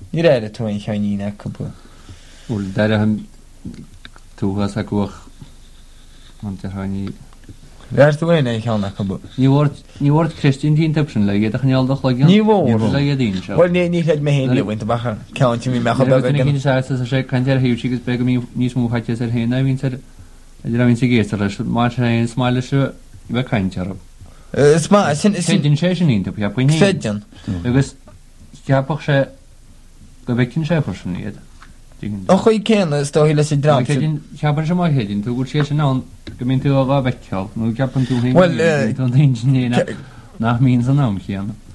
Ní réide tú ein cheaníine cupú. Bhfuil deire an túchas a cuach an te haní. Réir tú ein cheanna cupú. Ní bhór Christian Dean Tipson le iad a chnealdach le Ní bhór. le iad dín se. Well, ní leid mé héine bhaint bacha ceanti mí mecha Cinn sé sé cantear hiú sigus be níos mú haite ar héna vín a vín sa géiste leis má sé smáile se bheith caiintear. Sin sé sin ínta pe puine. féidir. Agus ceapach sé go bheith cinn sé sin iad. Ó chuí céanna stohí leis drám. Ceapan sem mai hédinn tú gur sé sin ná go minn tú a bheitceall nó ceapan tú Well, inné nach mín san nám chéanna.